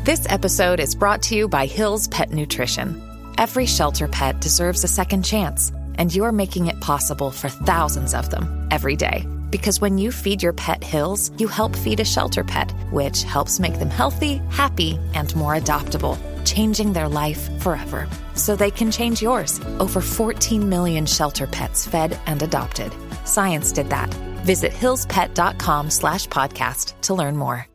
This episode is brought to you by Hill's Pet Nutrition. Every shelter pet deserves a second chance, and you're making it possible for thousands of them every day. Because when you feed your pet Hill's, you help feed a shelter pet, which helps make them healthy, happy, and more adoptable, changing their life forever. So they can change yours. Over 14 million shelter pets fed and adopted. Science did that. Visit hillspet.com/podcast to learn more.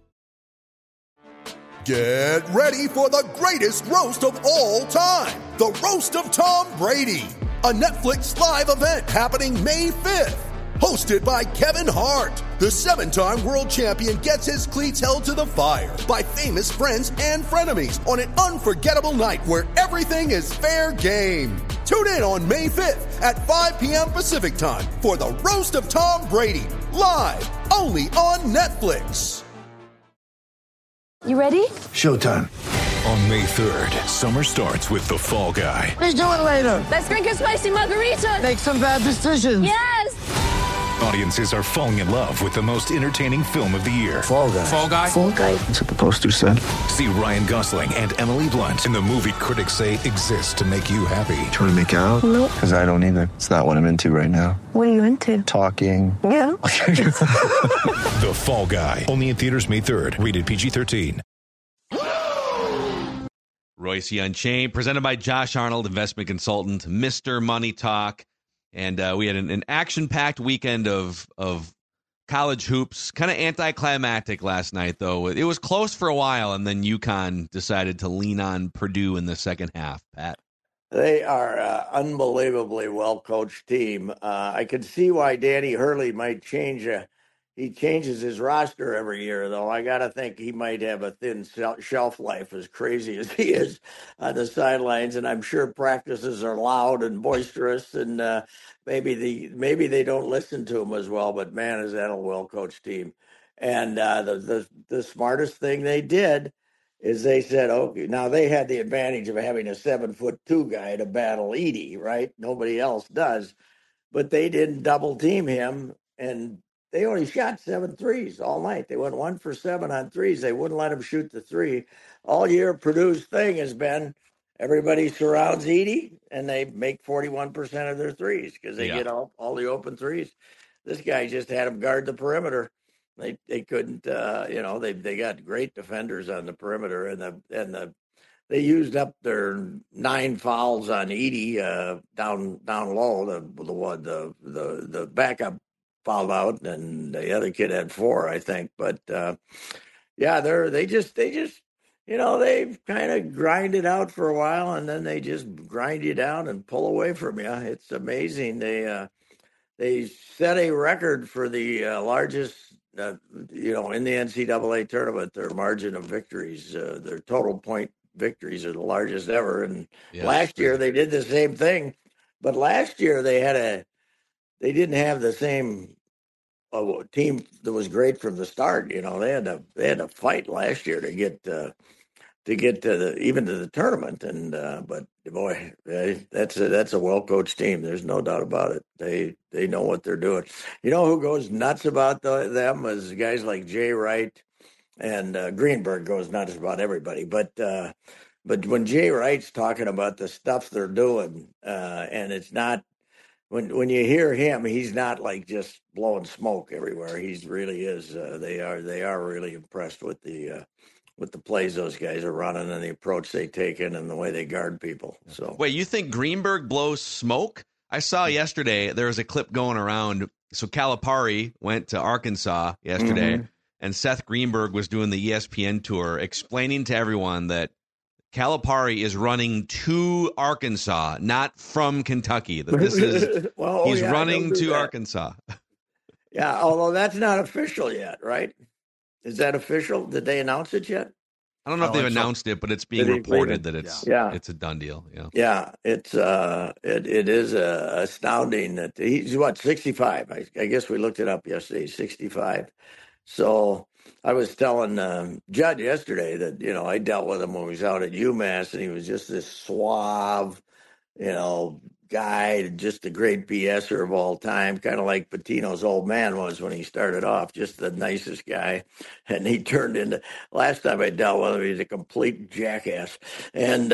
Get ready for the greatest roast of all time. The Roast of Tom Brady. A Netflix live event happening May 5th. Hosted by Kevin Hart. The 7-time world champion gets his cleats held to the fire by famous friends and frenemies on an unforgettable night where everything is fair game. Tune in on May 5th at 5 p.m. Pacific time for the Roast of Tom Brady. Live only on Netflix. You ready? Showtime. On May 3rd, summer starts with The Fall Guy. Let's do it later. Let's drink a spicy margarita. Make some bad decisions. Yes! Audiences are falling in love with the most entertaining film of the year. Fall Guy. Fall Guy? Fall Guy. That's what the poster said. See Ryan Gosling and Emily Blunt in the movie critics say exists to make you happy. Trying to make it out? Nope. Because I don't either. It's not what I'm into right now. What are you into? Talking. Yeah. The Fall Guy. Only in theaters May 3rd. Rated PG-13. Royce Unchained, presented by Josh Arnold, investment consultant, Mr. Money Talk. And we had an action-packed weekend of college hoops. Kind of anticlimactic last night, though. It was close for a while, and then UConn decided to lean on Purdue in the second half. Pat? They are an unbelievably well-coached team. I could see why Danny Hurley might change. He changes his roster every year, though. I got to think he might have a thin shelf life, as crazy as he is on the sidelines. And I'm sure practices are loud and boisterous, and maybe they don't listen to him as well. But man, is that a well-coached team? And the smartest thing they did is they said, okay, now they had the advantage of having a 7'2" guy to battle Edey, right? Nobody else does, but they didn't double team him, and they only shot 7 threes all night. They went 1 for 7 on threes. They wouldn't let him shoot the three. All year, Purdue's thing has been everybody surrounds Edey, and they make 41% of their threes because they get all the open threes. This guy just had them guard the perimeter. They couldn't, they got great defenders on the perimeter, and they used up their 9 fouls on Edey down low. The backup fouled out, and the other kid had 4, I think. But they just they've kind of grinded out for a while, and then they just grind you down and pull away from you. It's amazing. They set a record for the largest, in the NCAA tournament. Their margin of victories, their total point victories, are the largest ever. And last year they did the same thing, but last year they didn't have the same team that was great from the start. They had to fight last year to get to the tournament. And but boy, that's a well coached team. There's no doubt about it. They know what they're doing. You know who goes nuts about them is guys like Jay Wright, and Greenberg goes nuts about everybody. But when Jay Wright's talking about the stuff they're doing, and it's not. When you hear him, he's not like just blowing smoke everywhere. He really is. They are really impressed with the plays those guys are running and the approach they take in and the way they guard people. So wait, you think Greenberg blows smoke? I saw yesterday there was a clip going around. So Calipari went to Arkansas yesterday, and Seth Greenberg was doing the ESPN tour, explaining to everyone that Calipari is running to Arkansas, not from Kentucky. That this is he's running to Arkansas. Yeah, although that's not official yet, right? Is that official? Did they announce it yet? I don't know if they've announced it, but it's being reported that it's a done deal. Yeah, it's it is astounding that he's 65. I guess we looked it up yesterday. 65. So I was telling Judd yesterday that I dealt with him when he was out at UMass, and he was just this suave, guy, just a great BSer of all time, kind of like Patino's old man was when he started off, just the nicest guy. And he turned into, last time I dealt with him, he's a complete jackass. And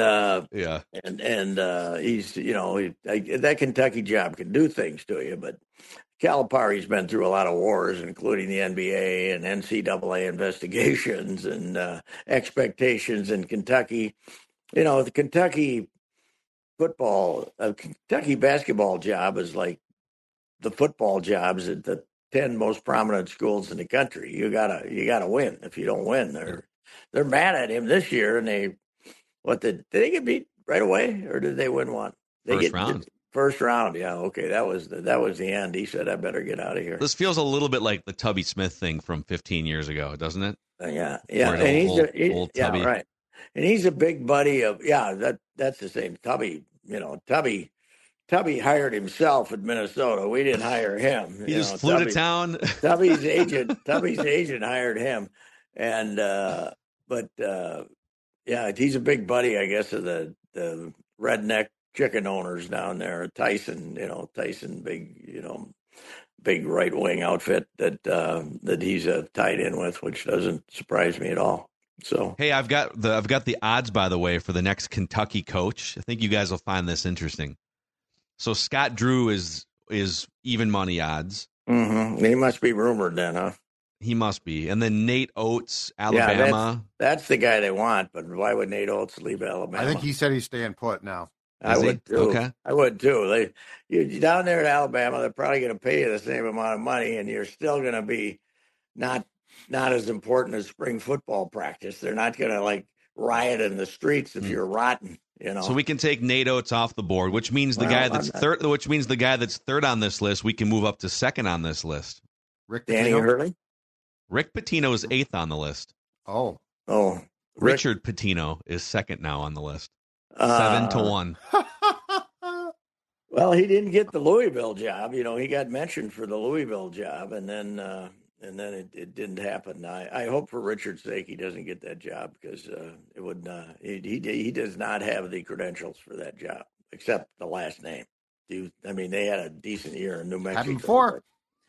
he's, that Kentucky job can do things to you, but Calipari's been through a lot of wars, including the NBA and NCAA investigations and expectations in Kentucky. The Kentucky Kentucky basketball job is like the football jobs at the 10 most prominent schools in the country. You gotta win. If you don't win, they're mad at him this year. And did they get beat right away, or did they win one? First round, yeah, okay, that was the end. He said, "I better get out of here." This feels a little bit like the Tubby Smith thing from 15 years ago, doesn't it? Yeah, and old Tubby. Right. And he's a big buddy of that's the same Tubby. Tubby hired himself at Minnesota. We didn't hire him. He just flew to town. Tubby's agent hired him, and he's a big buddy, I guess, of the redneck chicken owners down there. Tyson, big right wing outfit that he's tied in with, which doesn't surprise me at all. So hey, I've got the odds, by the way, for the next Kentucky coach. I think you guys will find this interesting. So Scott Drew is even money odds. Mm-hmm. He must be rumored then, huh? He must be. And then Nate Oates, Alabama. That's the guy they want, but why would Nate Oates leave Alabama? I think he said he's staying put now. I would too. Okay. I would too. You're down there at Alabama, they're probably going to pay you the same amount of money, and you're still going to be not as important as spring football practice. They're not going to riot in the streets if you're rotten. So we can take Nate Oates off the board, which means the guy that's third. Which means the guy that's third on this list, we can move up to second on this list. Danny Hurley. Rick Pitino is 8th on the list. Oh. Richard Pitino is second now on the list. 7-1. Well, he didn't get the Louisville job. He got mentioned for the Louisville job, and then it didn't happen. I hope for Richard's sake he doesn't get that job, because it would. He does not have the credentials for that job, except the last name. They had a decent year in New Mexico. Happened before.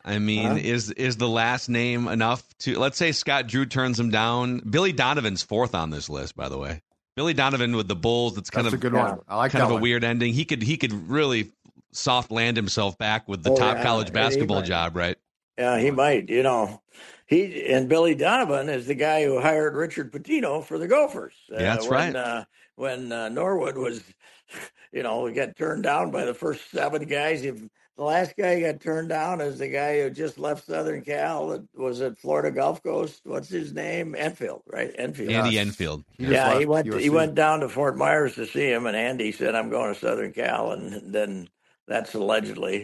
Is the last name enough to? Let's say Scott Drew turns him down. Billy Donovan's 4th on this list, by the way. Billy Donovan with the Bulls. That's a good one. I like kind that of a weird ending. He could really soft land himself back with the top college basketball job, right? Yeah, he might. He and Billy Donovan is the guy who hired Richard Pitino for the Gophers. That's right. When Norwood was, got turned down by the first 7 guys. The last guy who got turned down is the guy who just left Southern Cal. That was at Florida Gulf Coast. What's his name? Enfield, right? Enfield. Andy Enfield. He went down to Fort Myers to see him, and Andy said, "I'm going to Southern Cal," and then that's allegedly,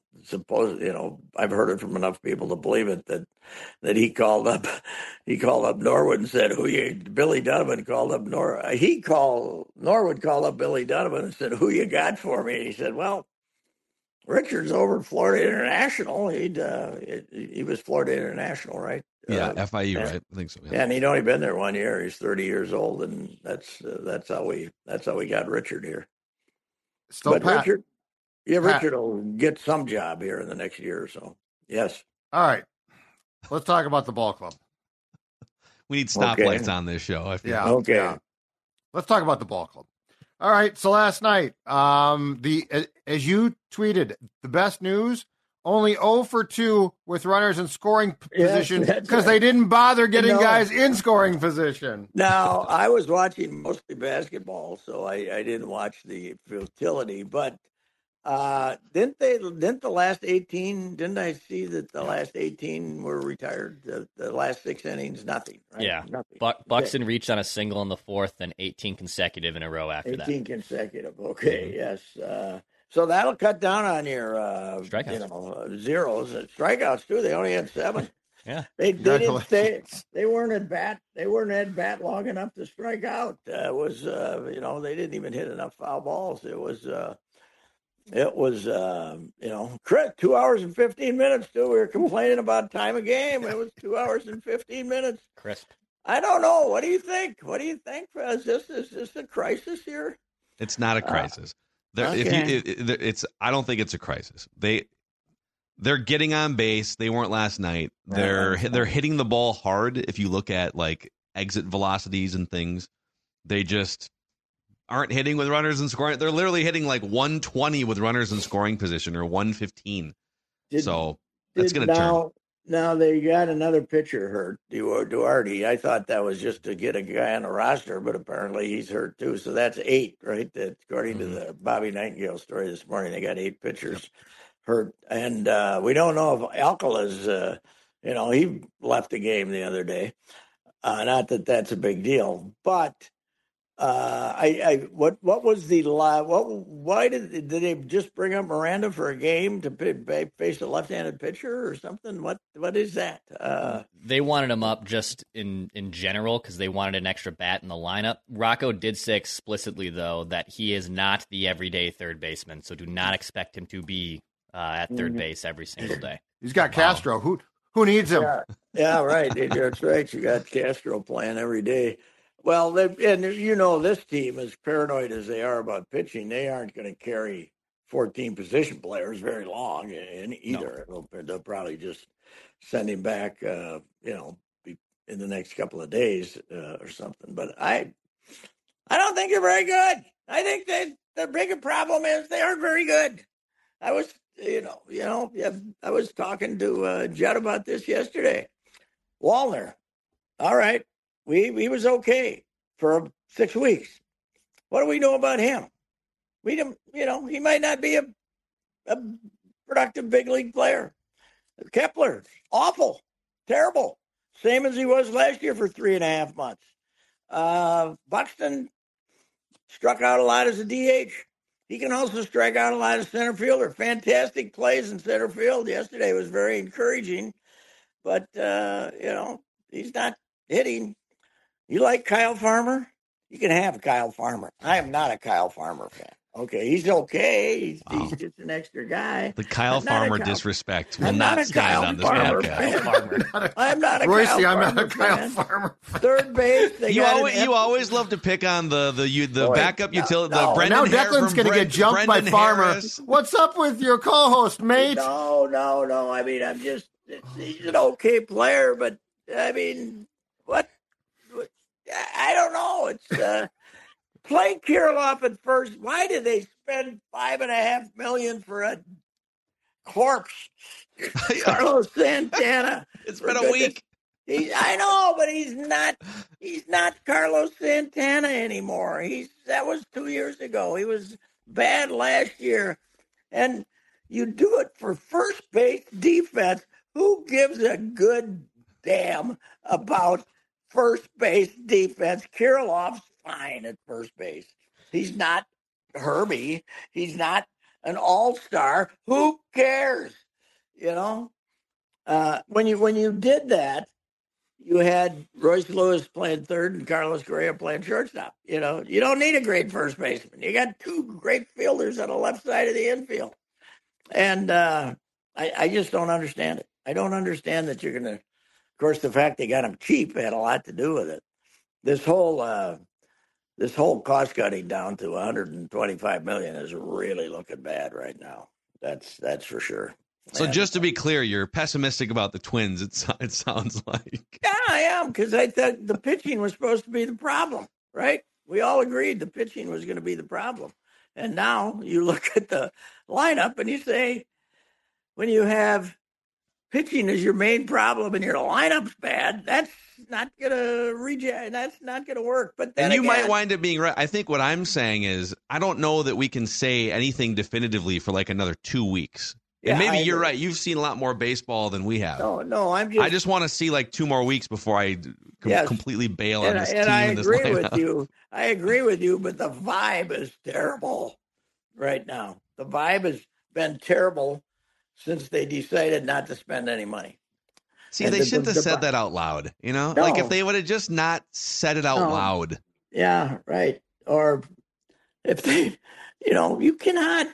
I've heard it from enough people to believe it, that he called up Norwood and said, Billy Donovan called up Norwood called up Billy Donovan and said, "Who you got for me?" And he said, "Well, Richard's over at Florida International." He was Florida International, right? Yeah, FIU, right? I think so. Yeah, and he'd only been there 1 year. He's 30 years old, and that's how we got Richard here. Richard will get some job here in the next year or so. Yes. All right. Let's talk about the ball club. We need stoplights on this show. I feel. Yeah. Okay. Yeah. Let's talk about the ball club. All right. So last night, as you tweeted, the best news, only 0 for 2 with runners in scoring position because they didn't bother getting guys in scoring position. Now, I was watching mostly basketball, so I didn't watch the futility, but didn't the last 18, didn't I see that the last 18 were retired? The last 6 innings, nothing, right? Yeah. Nothing. Buxton reached on a single in the 4th and 18 consecutive in a row after 18 consecutive. Okay. Mm-hmm. Yes. So that'll cut down on your strikeouts. Zeros. Strikeouts too. They only had 7. Yeah. They didn't stay. They weren't at bat. They weren't at bat long enough to strike out. It was they didn't even hit enough foul balls. It was 2 hours and 15 minutes too. We were complaining about time of game. It was 2 hours and 15 minutes. Crisp. I don't know. What do you think? Is this a crisis here? It's not a crisis. It's I don't think it's a crisis. They're getting on base. They weren't last night. They're hitting the ball hard. If you look at like exit velocities and things, they just aren't hitting with runners in scoring. They're literally hitting like 120 with runners in scoring position or 115. So that's going to turn. Now they got another pitcher hurt, Duarte. I thought that was just to get a guy on the roster, but apparently he's hurt too. So that's 8, right? That according to the Bobby Nightingale story this morning, they got 8 pitchers hurt, and we don't know if Alcala's. He left the game the other day. Not that that's a big deal, but what was the why did they just bring up Miranda for a game to face a left-handed pitcher or something? What is that? They wanted him up just in general because they wanted an extra bat in the lineup. Rocco did say explicitly though that he is not the everyday third baseman, so do not expect him to be at third base every single day. He's got Castro. Who needs him? Yeah, right. That's right. You got Castro playing every day. Well, this team, as paranoid as they are about pitching, they aren't going to carry 14 position players very long either. No. They'll probably just send him back, in the next couple of days or something. But I don't think they're very good. I think that the bigger problem is they aren't very good. I was, I was talking to Judd about this yesterday. Wallner, all right. He was okay for 6 weeks. What do we know about him? We don't, he might not be a productive big league player. Kepler, awful, terrible, same as he was last year for 3.5 months. Buxton struck out a lot as a DH. He can also strike out a lot as center fielder. Fantastic plays in center field yesterday was very encouraging, but he's not hitting. You like Kyle Farmer? You can have Kyle Farmer. I am not a Kyle Farmer fan. Okay, he's okay. He's just an extra guy. The Kyle Farmer disrespect will not stand on this podcast. I'm not a Royce, Kyle Farmer. I'm not a Kyle Farmer fan. Third base. You always love to pick on the backup utility. The Brendan now Declan's going to get jumped by Farmer. Harris. What's up with your co-host, mate? No. I mean, he's an okay player, but I mean, what? I don't know. It's play Kirilloff at first. Why did they spend $5.5 million for a corpse? Carlos Santana. It's been a week. I know, but he's not Carlos Santana anymore. That was 2 years ago. He was bad last year. And you do it for first base defense. Who gives a good damn about first base defense? Kirilloff's fine at first base. He's not Herbie. He's not an all-star. Who cares? When you did that, you had Royce Lewis playing third and Carlos Correa playing shortstop. You don't need a great first baseman. You got 2 great fielders on the left side of the infield. And I just don't understand it. I don't understand that you're going to. Of course, the fact they got him cheap had a lot to do with it. This whole cost cutting down to $125 million is really looking bad right now. That's for sure. So just to be clear, you're pessimistic about the Twins. It sounds like. Yeah, I am, because I thought the pitching was supposed to be the problem, right? We all agreed the pitching was going to be the problem, and now you look at the lineup and you say, when you have pitching is your main problem and your lineup's bad, that's not gonna That's not gonna work. But then you might wind up being right. I think what I'm saying is I don't know that we can say anything definitively for like another 2 weeks. And maybe you're right. You've seen a lot more baseball than we have. No, I just want to see like 2 more weeks before I completely bail on this team. And I and this agree lineup. with you. I agree with you, but the vibe is terrible right now. The vibe has been terrible since they decided not to spend any money. See, they shouldn't have said that out loud, No. Like if they would have just not said it out loud. Yeah, right. Or if they, you cannot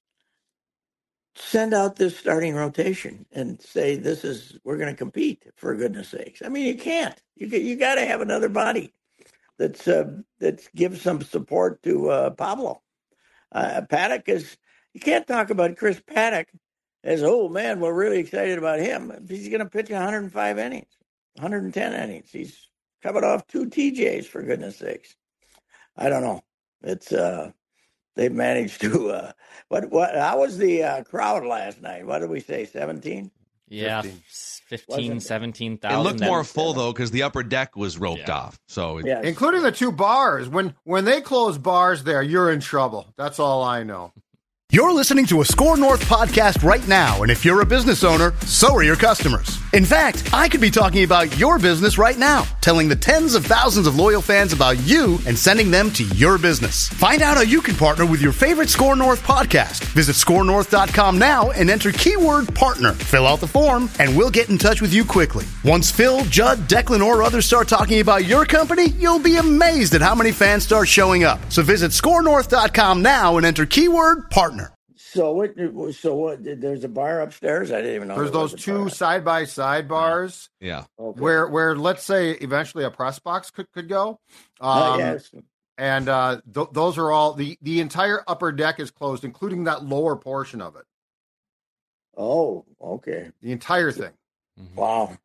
send out this starting rotation and say, we're going to compete, for goodness sakes. I mean, you can't. You got to have another body that gives some support to Pablo. Paddock is. You can't talk about Chris Paddock as, oh man, we're really excited about him. He's going to pitch 105 innings, 110 innings. He's coming off 2 TJs, for goodness sakes. I don't know. It's they've managed to. What? How was the crowd last night? What did we say? 17. Yeah, 15, 17,000. It looked more full, though, because the upper deck was roped off. So, including the 2 bars. When they close bars there, you're in trouble. That's all I know. You're listening to a Score North podcast right now, and if you're a business owner, so are your customers. In fact, I could be talking about your business right now, telling the tens of thousands of loyal fans about you and sending them to your business. Find out how you can partner with your favorite Score North podcast. Visit scorenorth.com now and enter keyword partner. Fill out the form, and we'll get in touch with you quickly. Once Phil, Judd, Declan, or others start talking about your company, you'll be amazed at how many fans start showing up. So visit scorenorth.com now and enter keyword partner. So what? There's a bar upstairs. I didn't even know. There's those 2 side-by-side bars. Yeah. Okay. Where let's say eventually a press box could go. Yes. And those are all the entire upper deck is closed, including that lower portion of it. Oh, okay. The entire thing. Wow,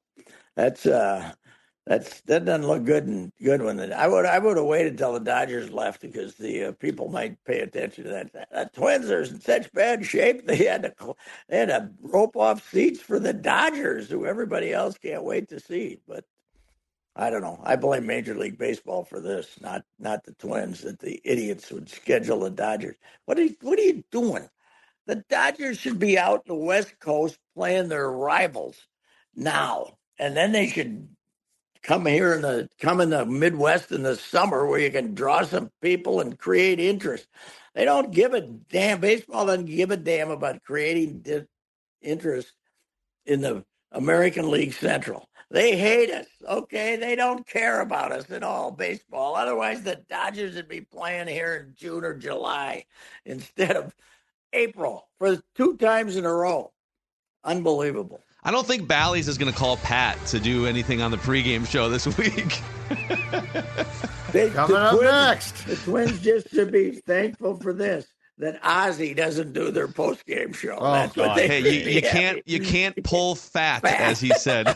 that doesn't look good when I would have waited till the Dodgers left because the people might pay attention to that. The Twins are in such bad shape they had to rope off seats for the Dodgers, who everybody else can't wait to see. But I don't know. I blame Major League Baseball for this, not the Twins. That the idiots would schedule the Dodgers. What are you doing? The Dodgers should be out the West Coast playing their rivals now, and then they should come in the Midwest in the summer where you can draw some people and create interest. They don't give a damn. Baseball doesn't give a damn about creating interest in the American League Central. They hate us. Okay, they don't care about us at all. Baseball. Otherwise, the Dodgers would be playing here in June or July instead of April for 2 times in a row. Unbelievable. I don't think Bally's is going to call Pat to do anything on the pregame show this week. Coming up next. The Twins just should be thankful for this, that Ozzy doesn't do their postgame show. Oh, that's what they Hey, you can't pull fat, as he said.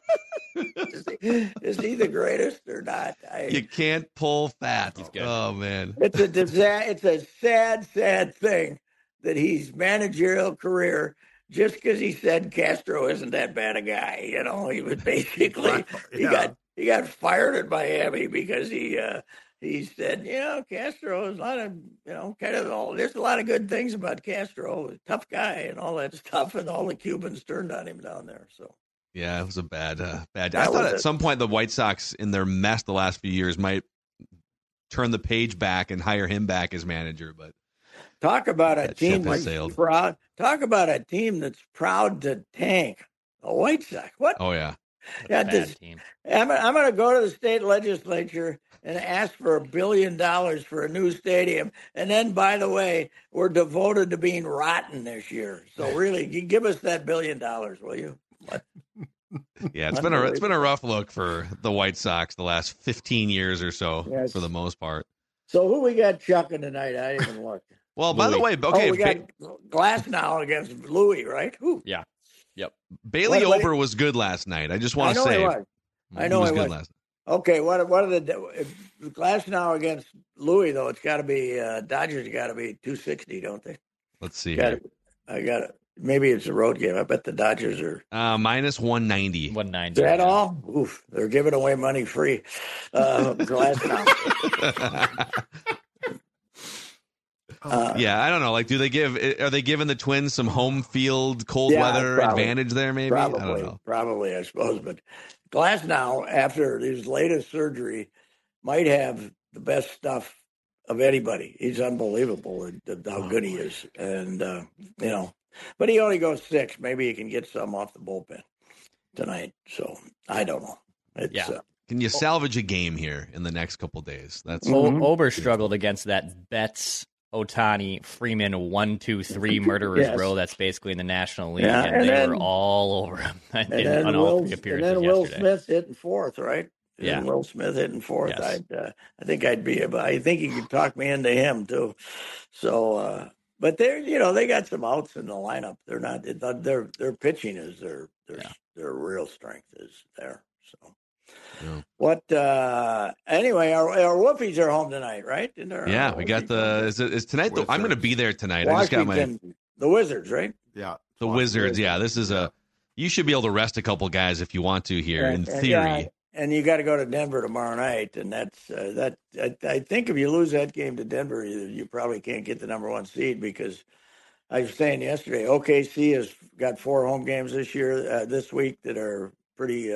Is he the greatest or not? You can't pull fat. Oh, man. It's a sad thing that his managerial career, just because he said Castro isn't that bad a guy, he was basically he got fired at Miami because he said, Castro is a lot of there's a lot of good things about Castro, a tough guy and all that stuff, and all the Cubans turned on him down there. So yeah, it was a bad. I thought at some point the White Sox, in their mess the last few years, might turn the page back and hire him back as manager, but. Talk about a team that's proud. Talk about a team that's proud to tank. The White Sox. What? Oh yeah. I'm going to go to the state legislature and ask for $1 billion for a new stadium. And then, by the way, we're devoted to being rotten this year. So really, you give us that $1 billion, will you? What? Yeah, it's been a rough look for the White Sox the last 15 years or so, for the most part. So who we got chucking tonight? I didn't even look. Well, by the way, okay. we got Glasnow against Louis, right? Ooh. Yeah. Yep. Bailey Ober was good last night. I just want to say. I know he was good last night. Okay, what are the Glasnow against Louis, though? It's got to be Dodgers got to be 260, don't they? Let's see. I got it. Maybe it's a road game. I bet the Dodgers are minus 190. 190. Is that all? Oof, they're giving away money free. Glasnow. Yeah, I don't know. Like, are they giving the Twins some home field cold weather advantage there? Maybe probably, I don't know. Probably, I suppose. But Glasnow, after his latest surgery, might have the best stuff of anybody. He's unbelievable at how good he is, and but he only goes 6. Maybe he can get some off the bullpen tonight. So I don't know. Can you salvage a game here in the next couple of days? That's Ober struggled against that Betts, Ohtani, Freeman 1-2-3 murderers row that's basically in the National League, and they were all over him in all 3 appearances yesterday. And then Will Smith hitting 4th, right? Yeah. And Will Smith hitting fourth. Yes. I think I think he could talk me into him too. So, but they got some outs in the lineup. They're not. Their pitching is their real strength is there. So, what? Anyway, our Wolfies are home tonight, right? We got is tonight. I'm going to be there tonight. Washington, I just got the Wizards, right? Yeah, the Wizards. Yeah, this is you should be able to rest a couple guys if you want to here, in theory. And you got to go to Denver tomorrow night, and that's that. I think if you lose that game to Denver, you probably can't get the number one seed because I was saying yesterday, OKC has got 4 home games this week that are pretty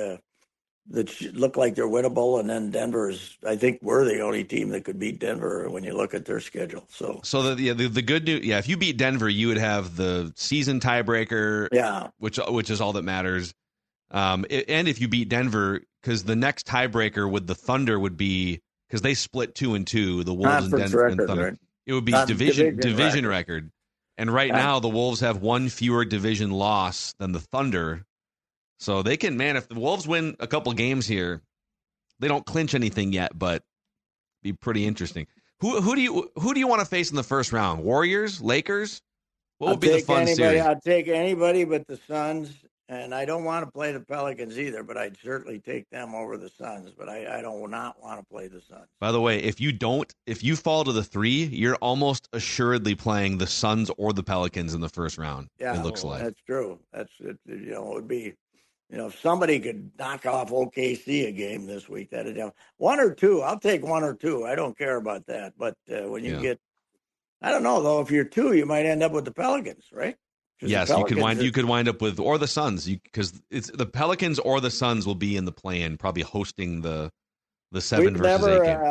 that look like they're winnable, and then Denver's. I think we're the only team that could beat Denver when you look at their schedule. So the good news, if you beat Denver, you would have the season tiebreaker, which is all that matters. And if you beat Denver, because the next tiebreaker with the Thunder would be because they split 2-2, the Wolves and Denver and Thunder. Right? It would be division record. And right now the Wolves have one fewer division loss than the Thunder. So they can, if the Wolves win a couple games here, they don't clinch anything yet, but be pretty interesting. Who do you want to face in the first round? Warriors, Lakers? What would be the fun series? I'll take anybody but the Suns, and I don't want to play the Pelicans either, but I'd certainly take them over the Suns. But I don't not want to play the Suns. By the way, if you fall to the 3, you're almost assuredly playing the Suns or the Pelicans in the first round. Yeah, it looks like that's true. It would be. If somebody could knock off OKC a game this week, that'd help. 1 or 2, I'll take 1 or 2. I don't care about that. But when you get, I don't know though. If you're 2, you might end up with the Pelicans, right? Yes, you could wind up with or the Suns because it's the Pelicans or the Suns will be in the play-in, probably hosting the 7 versus 8 game.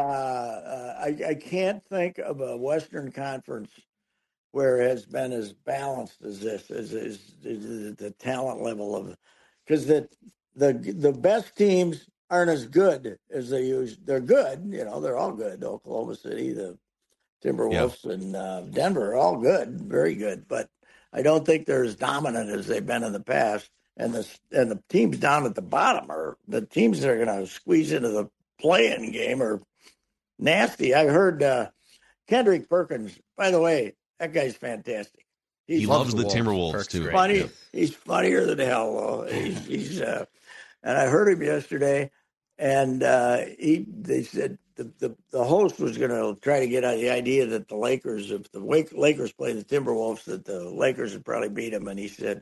I can't think of a Western Conference where it has been as balanced as this, as the talent level of. Because the best teams aren't as good as they use. They're good, they're all good. Oklahoma City, the Timberwolves, and Denver are all good, very good. But I don't think they're as dominant as they've been in the past. And the teams down at the bottom are the teams that are going to squeeze into the play-in game are nasty. I heard Kendrick Perkins. By the way, that guy's fantastic. He loves the Timberwolves too. Funny, he's funnier than hell. Though. He's and I heard him yesterday, and they said the host was going to try to get out the idea that the Lakers, if the Lakers play the Timberwolves, that the Lakers would probably beat them. And he said,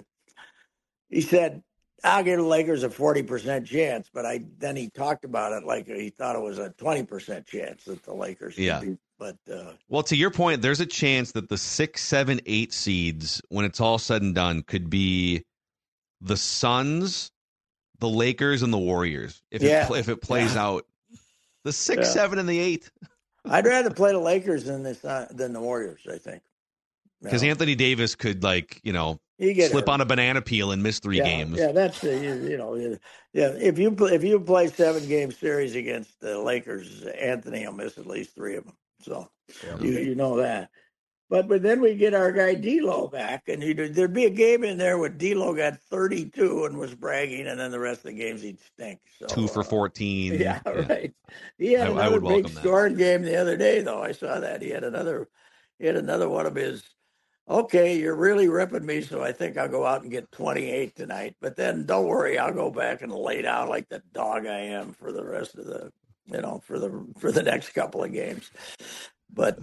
I'll give the Lakers a 40% chance, but then he talked about it like he thought it was a 20% chance that the Lakers could beat. But well, to your point, there's a chance that the 6, 7, 8 seeds, when it's all said and done, could be the Suns, the Lakers, and the Warriors. If it plays out, the 6, 7, and the 8. I'd rather play the Lakers than the Warriors. I think because Anthony Davis could slip on a banana peel and miss 3 games. Yeah, that's If you play 7-game series against the Lakers, Anthony will miss at least 3 of them. So you know that. But then we get our guy D'Lo back, and there'd be a game in there where D'Lo got 32 and was bragging, and then the rest of the games he'd stink. So, 2 for 14. Yeah, right. He had another big scoring game the other day, though. I saw that he had another one of his. Okay, you're really ripping me, so I think I'll go out and get 28 tonight. But then don't worry, I'll go back and lay down like the dog I am for the rest of the, for the next couple of games. But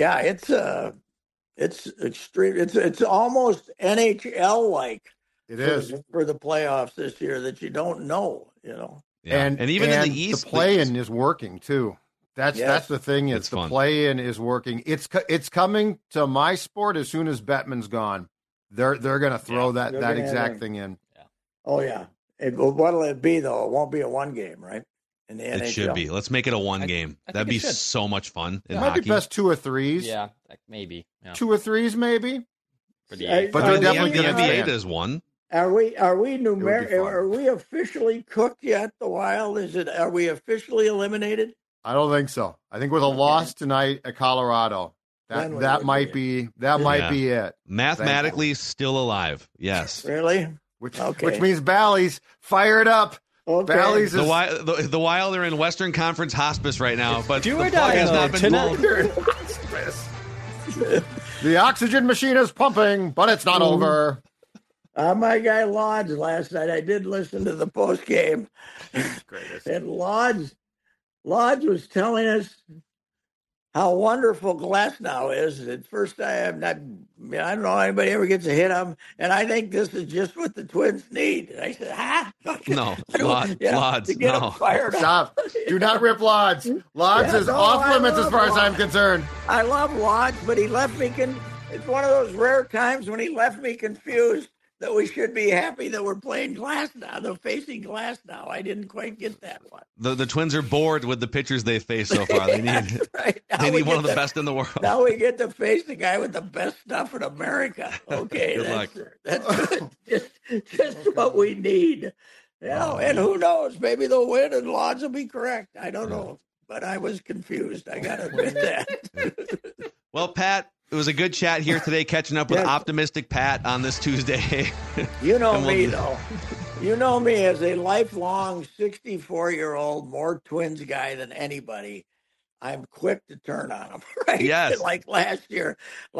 it's extreme. It's almost NHL like. It is for the playoffs this year that you don't know, Yeah. And even in the East, the play-in is working too. That's the thing. It's the play-in is working. It's coming to my sport as soon as Bettman's gone. They're going to throw that exact thing in. Yeah. Oh yeah. What'll it be though? It won't be a 1 game, right? In the NHL. It should be. Let's make it a 1 game. That'd be so much fun. It might be best 2 or 3s. Yeah, maybe 2 or 3s, maybe. For the but they're definitely the NBA does 1. Are we Are we officially cooked yet? The Wild Are we officially eliminated? I don't think so. I think with a loss tonight at Colorado, that might be it. Mathematically still alive. Yes. Really? Which means Bally's fire it up. Okay. Bally's is The Wild are in Western Conference hospice right now, but Do the or plug die has not mode been tonight. pulled. the oxygen machine is pumping, but it's not over. My guy Lodge last night, I did listen to the post game. And Lodge was telling us how wonderful Glasnow is. At first, I don't know anybody ever gets a hit on him, and I think this is just what the Twins need. And I said, No, Lods, to get no. them fired up. Stop. Do not rip Lodge. Lodge is off limits as far as I'm concerned. I love Lodge, but he left me. It's one of those rare times when he left me confused that we should be happy that we're playing Glasnow. They're facing Glasnow. I didn't quite get that one. The Twins are bored with the pitchers they've faced so far. They need right. they need one of the best in the world. Now we get to face the guy with the best stuff in America. Okay, Good luck. That's good. just what we need. And who knows? Maybe they'll win and Lodge will be correct. I don't know. But I was confused. I got to admit that. Well, Pat, it was a good chat here today, catching up with Optimistic Pat on this Tuesday. You know me, though. You know me as a lifelong 64-year-old, more Twins guy than anybody. I'm quick to turn on them, right? Yes. Like last year.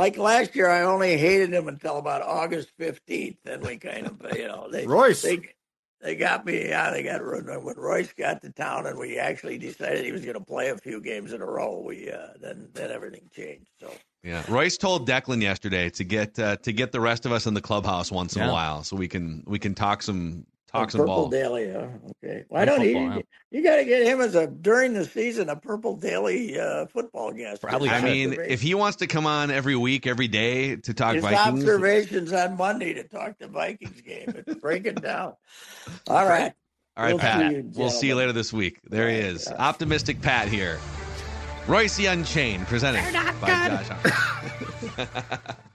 I only hated him until about August 15th. Then we kind of, Royce. They got me. Yeah, they got when Royce got to town, and we actually decided he was going to play a few games in a row. We then everything changed. So yeah, Royce told Declan yesterday to get the rest of us in the clubhouse once in a while, so we can talk some Purple ball. Daily, okay. Why don't you got to get him as during the season a Purple Daily football guest? Probably. I mean, if he wants to come on every week, every day to talk his Vikings, observations on Monday to talk the Vikings game, break it down. All right, Pat. We'll see you later this week. There he is, Optimistic Pat here. Royce Unchained, presented by Josh.